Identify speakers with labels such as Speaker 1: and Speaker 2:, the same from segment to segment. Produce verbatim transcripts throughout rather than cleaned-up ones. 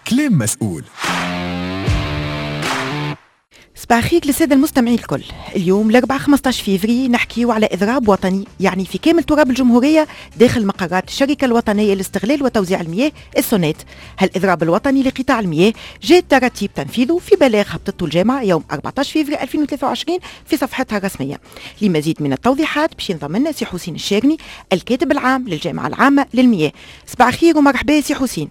Speaker 1: كلام مسؤول.
Speaker 2: صباح الخير للسادة المستمعين الكل. اليوم الأربعاء خمسة عشر فيفري نحكيو على إضراب وطني، يعني في كامل تراب الجمهورية داخل مقرات الشركة الوطنية لاستغلال وتوزيع المياه السونات. هالإضراب الوطني لقطاع المياه جاء ترتيب تنفيذه في بلاغ هبطته الجامعة يوم أربعة عشر فيفري ألفين وثلاثة وعشرين في صفحتها الرسمية. لمزيد من التوضيحات باش ينضم لنا سي حسين الشاغني الكاتب العام للجامعة العامة للمياه. صباح الخير ومرحبا سي حسين.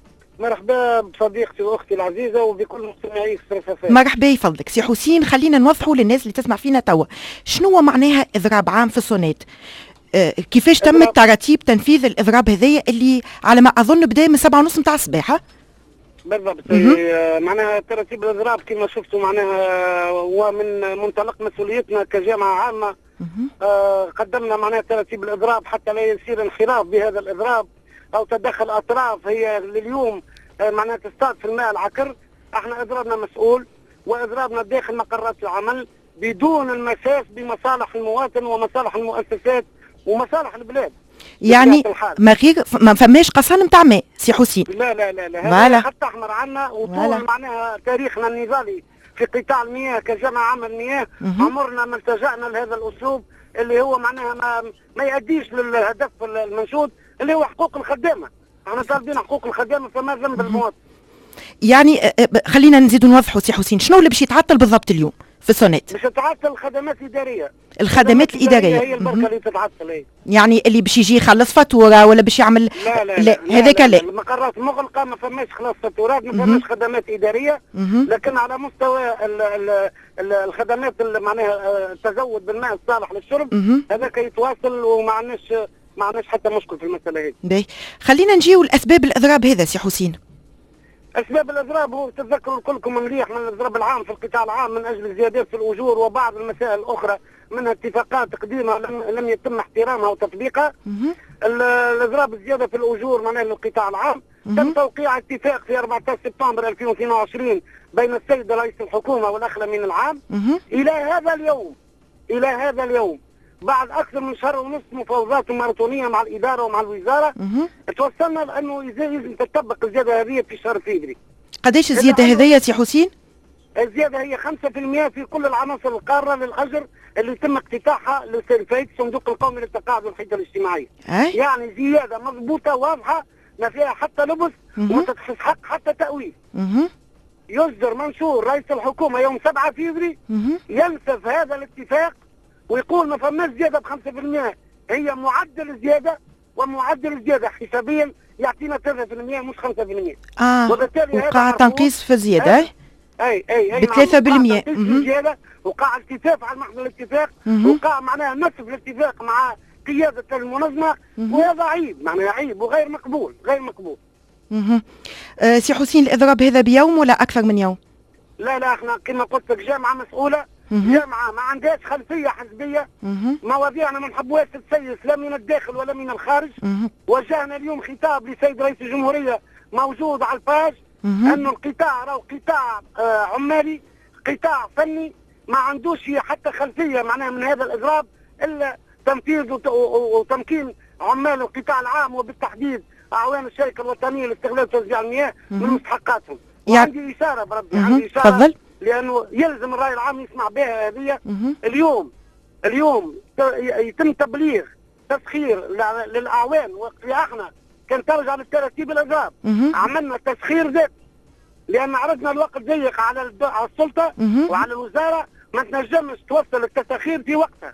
Speaker 3: مرحبا بصديقتي واختي العزيزه وبكل مستمعي الصفافات.
Speaker 2: مرحبا يفضلك سي حسين. خلينا نوضحوا للناس اللي تسمع فينا توا شنو معناها اضراب عام في السونات، آه كيفاش تم ترتيب تنفيذ الاضراب هذايا اللي على ما اظن بدا من سبعة ونص نتاع الصباح.
Speaker 3: بالضبط. آه معناها ترتيب الاضراب كما شفتوا معناها هو من منطلق مسؤوليتنا كجامعه عامه. آه قدمنا معناها ترتيب الاضراب حتى لا يصير انحراف بهذا الاضراب او تدخل اطراف هي لليوم معناها تصطاد في الماء العكر. احنا اضرابنا مسؤول واضرابنا داخل مقرات العمل بدون المساس بمصالح المواطن ومصالح المؤسسات ومصالح البلاد.
Speaker 2: يعني ما غير ما فماش قصان نتاع ماء سي حسين.
Speaker 3: لا لا لا لا هذا خط احمر عنا وطول معناها تاريخنا النضالي في قطاع المياه كجامعه عامه المياه عمرنا ما التجأنا لهذا الاسلوب اللي هو معناها ما, ما يؤديش للهدف المنشود اللي هو حقوق الخدامه. احنا طالبين حقوق الخدامه فما ذنب المواطن.
Speaker 2: يعني خلينا نزيد نوضحوا سي حسين شنو اللي باش يتعطل بالضبط اليوم في السونات؟
Speaker 3: باش تتعطل الخدمات الاداريه.
Speaker 2: الخدمات الاداريه
Speaker 3: هي البركه اللي تتعطل. هي
Speaker 2: يعني اللي باش يجي يخلص فاتوره ولا باش يعمل
Speaker 3: لا لا, لا, لا
Speaker 2: هذاك لا, لا, لا.
Speaker 3: المقرات مغلقه ما فماش خلاص فاتورات ما فماش خدمات اداريه. لكن على مستوى ال ال ال الخدمات اللي معناها التزود بالماء الصالح للشرب هذاك يتواصل وما عندناش ما عندناش حتى مشكل في المساله هذه.
Speaker 2: باهي خلينا نجيو لاسباب الاضراب هذا سي حسين.
Speaker 3: اسباب الاضراب هو تتذكروا كلكم مليح من الاضراب العام في القطاع العام من اجل زيادات في الاجور وبعض المسائل الاخرى منها اتفاقات قديمه لم, لم يتم احترامها وتطبيقها. الاضراب الزياده في الاجور معناها للقطاع العام تم توقيع اتفاق في أربعة عشر سبتمبر ألفين واثنين وعشرين بين السيد رئيس الحكومه والاخ الامين العام. الى هذا اليوم الى هذا اليوم بعد اكثر من شهر ونصف مفاوضات ماراثونيه مع الاداره ومع الوزاره توصلنا لانه لازم تطبق الزياده هذه في شهر فبراير.
Speaker 2: قداش الزياده هذه يا سي حسين؟
Speaker 3: الزياده هي خمسة بالمئة في كل العناصر القاره للاجر اللي تم اقتطاعها لفائده الصندوق القومي للتقاعد والحيطه الاجتماعيه. يعني زياده مضبوطه واضحه ما فيها حتى لبس وما تستحق حتى تاويل. يصدر منشور رئيس الحكومه يوم سبعة فبراير ينسف هذا الاتفاق ويقول ما فماش زياده ب خمسة بالمئة، هي معدل الزياده ومعدل الزياده حسابيا يعطينا ثلاثة بالمئة مش خمسة بالمئة.
Speaker 2: اه وبالتالي وقع تنقيص في الزياده.
Speaker 3: اي اي اي, أي
Speaker 2: ب ثلاثة بالمئة.
Speaker 3: الزياده وقع التفاف على محضر الاتفاق وقع معناها نسف الاتفاق مع قياده المنظمه وهذا عيب معناها عيب وغير مقبول غير مقبول.
Speaker 2: اها آه سي حسين الاضراب هذا بيوم ولا اكثر من يوم؟
Speaker 3: لا لا احنا كما قلت لك جامعه مسؤوله جامعة ما عندهاش خلفية حزبية. مواضيعنا ما نحبوهاش تتسيس لا من الداخل ولا من الخارج. وجهنا اليوم خطاب لسيد رئيس الجمهورية موجود على الباج انه القطاع راهو قطاع آه عمالي قطاع فني ما عندوش حتى خلفية معناها من هذا الإضراب إلا تنفيذ وتمكين عمال القطاع العام وبالتحديد أعوان الشركة الوطنية لاستغلال وتوزيع المياه من مستحقاتهم. وعندي إشارة بربي عندي إشارة
Speaker 2: تفضل.
Speaker 3: لانه يلزم الراي العام يسمع بها هذه. اليوم اليوم يتم تبليغ تسخير للاعوان واحنا كان ترجع للترتيب الاضراب عملنا تسخير ذاتي لان عرضنا الوقت ضيق على على السلطه وعلى الوزاره ما تنجمش توصل التسخير في وقتها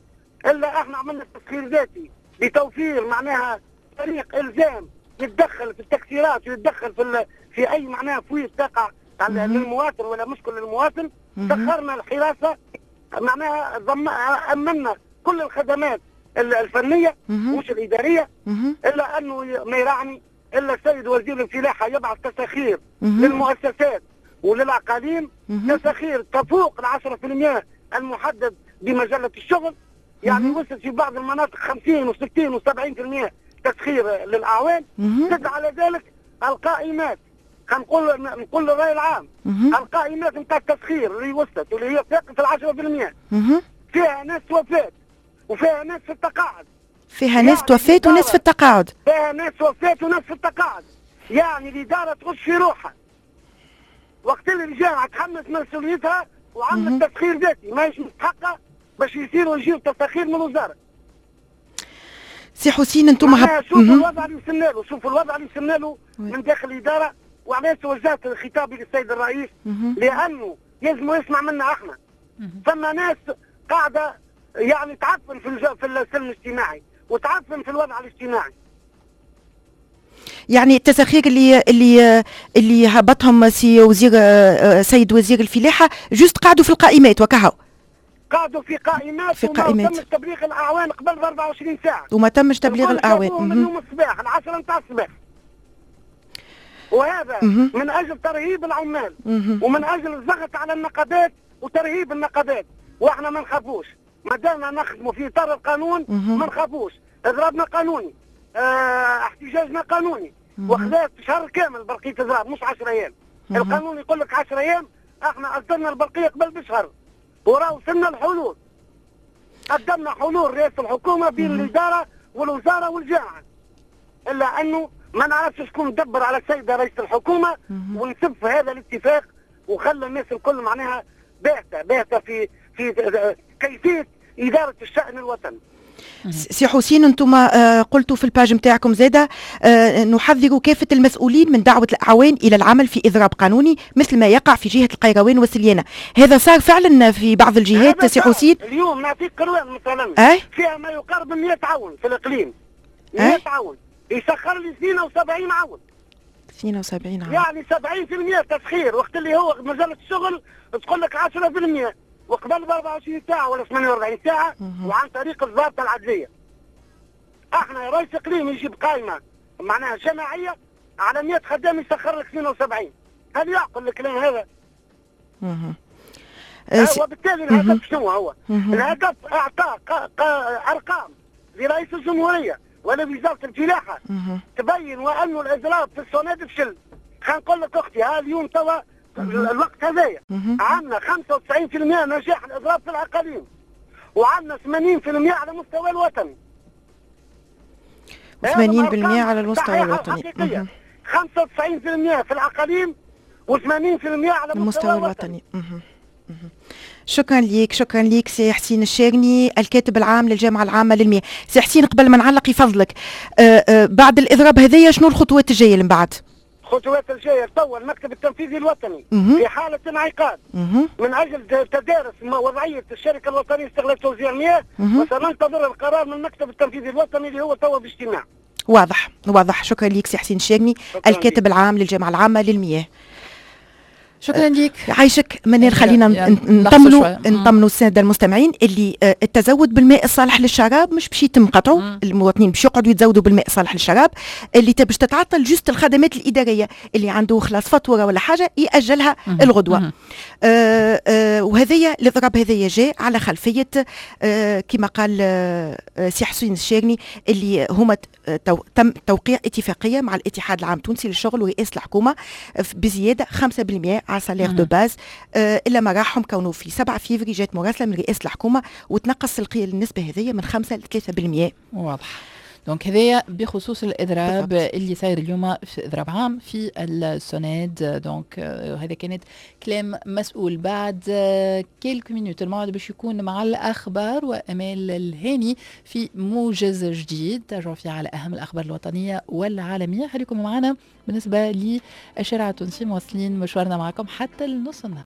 Speaker 3: الا احنا عملنا تسخير ذاتي بتوفير معناها طريق الزام يتدخل في التكسيرات ويتدخل في في اي معناها فويس تقع للمواطن ولا مشكل للمواطن. سخرنا الحراسه معناها ضم امنا كل الخدمات الفنيه مش الاداريه الا انه ما يراعني الا السيد وزير الفلاحه يبعث تسخير للمؤسسات وللاقاليم تسخير تفوق ال عشرة بالمئة المحدد بمجله الشغل. يعني وصل في بعض المناطق خمسين وستين وسبعين بالمئة تسخير للاعوان. زد على ذلك القائمات هنقول نقول للرأي العام القائمات نتاع التسخير اللي وصلت واللي هي فاقت العشرة بالمئة فيها ناس توفات وفيها ناس في التقاعد.
Speaker 2: فيها ناس توفات وناس في التقاعد.
Speaker 3: فيها ناس توفات وناس في التقاعد. يعني الاداره تغش في روحها وقت اللي الجامعه تحمس مسؤوليتها وعملت تسخير ذاتي ماهيش مستحقه باش يصيروا يجيو تسخير من الوزاره.
Speaker 2: سي حسين انتم
Speaker 3: هب... شوفوا الوضع اللي وصلنا له، شوفوا الوضع اللي وصلنا له من داخل الاداره، وعلاش توجهت خطابي للسيد الرئيس؟ لانه يلزم يسمع منا احنا. ثم ناس قاعده يعني تعفن في الج... في السلم الاجتماعي وتعفن في الوضع الاجتماعي.
Speaker 2: يعني التسخير اللي اللي اللي هبطهم سي وزير سيد وزير الفلاحه جوست قعدوا في القائمات وكهو.
Speaker 3: قعدوا في قائمات
Speaker 2: في
Speaker 3: وما
Speaker 2: قائمات.
Speaker 3: تمش تبليغ الاعوان قبل ب أربعة وعشرين ساعه.
Speaker 2: وما تمش تبليغ الاعوان
Speaker 3: من يوم الصباح العشرة نتاع الصباح. وهذا مم. من اجل ترهيب العمال مم. ومن اجل الضغط على النقابات وترهيب النقابات، واحنا ما نخافوش ما دامنا نخدموا في اطار القانون ما نخافوش. اضرابنا قانوني، اه احتجاجنا قانوني، وخذات شهر كامل برقيه اضراب مش عشرة ايام. القانون يقول لك عشرة ايام، احنا اصدرنا البرقيه قبل بشهر وراه وصلنا الحلول. قدمنا حلول رئاسه الحكومه بين الاداره والوزاره والجامعه، الا انه ما نعرفش شكون دبر على السيده رئيس الحكومه ونسب في هذا الاتفاق وخلى الناس الكل معناها باهته باهته في في كيفيه اداره الشان الوطني.
Speaker 2: سي حسين انتم قلتوا في الباج نتاعكم زاده نحذر كافه المسؤولين من دعوه الاعوان الى العمل في اضراب قانوني مثل ما يقع في جهه القيروان وسليانه. هذا صار فعلا في بعض الجهات سي حسين؟
Speaker 3: اليوم نعطيك قروان مثلا
Speaker 2: أه؟
Speaker 3: فيها ما يقارب من مئة عون في الاقليم. مئة أه؟ عون يسخر لي اثنين وسبعين عون.
Speaker 2: اثنين وسبعين عون
Speaker 3: يعني سبعين بالمئة تسخير، وقت اللي هو مجله الشغل تقول لك عشرة بالمئة وقبل ب أربعة وعشرين ساعه ولا ثمانية وأربعين ساعه وعن طريق الضابطه العدليه. احنا رئيس اقليم يجيب قائمه معناها جماعيه على مئة خدام يسخر لك اثنين وسبعين. هل يعقل الكلام هذا؟
Speaker 2: اها
Speaker 3: وبالتالي الهدف شنو هو؟ الهدف اعطاء ارقام لرئيس الجمهوريه ولوزاره الفلاحه تبين وانه الاضراب في السوناد فشل. خلينا نقول لك اختي ها اليوم توا الوقت هذايا عندنا خمسة وتسعين بالمئة نجاح الاضراب في الاقاليم وعندنا ثمانين بالمئة على مستوى الوطني.
Speaker 2: ثمانين بالمئة على المستوى الوطني.
Speaker 3: خمسة وتسعين بالمئة في الاقاليم وثمانين بالمئة على المستوى الوطني.
Speaker 2: شكرا ليك شكرا ليك سي حسين الشارني الكاتب العام للجامعه العامه للمياه. سي حسين قبل ما نعلق يفضلك آآ آآ بعد الاضراب هذايا شنو الخطوات الجايه من بعد؟
Speaker 3: الخطوات الجايه توا المكتب التنفيذي الوطني مه. في حاله انعقاد من اجل تدارس وضعيه الشركه الوطنيه لاستغلال توزيع المياه وسننتظر القرار من المكتب التنفيذي الوطني اللي هو توا باجتماع.
Speaker 2: واضح واضح. شكرا ليك سي حسين الشارني الكاتب العام للجامعه العامه للمياه.
Speaker 1: شكرا ليك.
Speaker 2: عايشك منال. خلينا يعني نطمنوا نطمنوا الساده المستمعين اللي التزود بالماء الصالح للشراب مش باش يتم قطعه. المواطنين باش يقعدوا يتزودوا بالماء الصالح للشراب. اللي باش تتعطل جست الخدمات الاداريه اللي عنده خلاص فاتوره ولا حاجه ياجلها الغدوه. آه آه وهذيا الاضراب هذايا جاء على خلفيه آه كما قال آه سي حسين الشارني اللي هما تو تم توقيع اتفاقيه مع الاتحاد العام التونسي للشغل ورئاسه الحكومه بزياده خمسة بالمئة على سالير دو باز. آه الا ما راحهم كونه في سبعة فيفري جات مراسله من رئاسه الحكومه وتنقص القيه النسبه هذيا من خمسة ل ثلاثة بالمئة.
Speaker 1: واضح. دونك هذايا بخصوص الاضراب بالضبط. اللي صاير اليوم في اضراب عام في السوناد. دونك هذا كانت كلام مسؤول. بعد كيلك مينوت الموعد باش يكون مع الاخبار وامال الهاني في موجز جديد ترجعوا فيه على اهم الاخبار الوطنيه والعالميه. خليكم معنا بالنسبه للشارع التونسي مواصلين مشوارنا معكم حتى النص النهار.